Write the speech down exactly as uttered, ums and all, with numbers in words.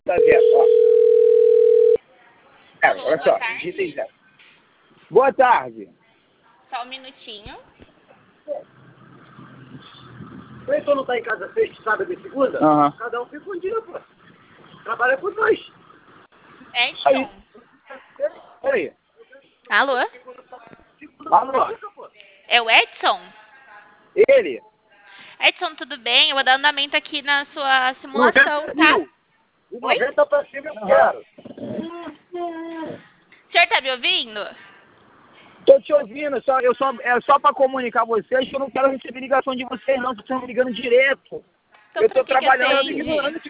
Tá vendo, ó. É, Alô, olha boa só, tarde. digita aí, Zé. Boa tarde. Só um minutinho. O Heitor não tá em casa sexta, sábado e segunda? Aham. Cada um fica um dia, pô. Trabalha com dois. Edson. Peraí. Alô? Alô? É o Edson? Ele? Edson, tudo bem? Eu vou dar andamento aqui na sua noventa simulação, tá? mil. De Oi? noventa pra cima eu quero. O senhor tá me ouvindo? Tô te ouvindo, só, eu só, é só pra comunicar vocês que eu não quero receber ligação de vocês não, vocês estão me ligando direto. Então Eu por tô que que trabalhando, atende? ignorando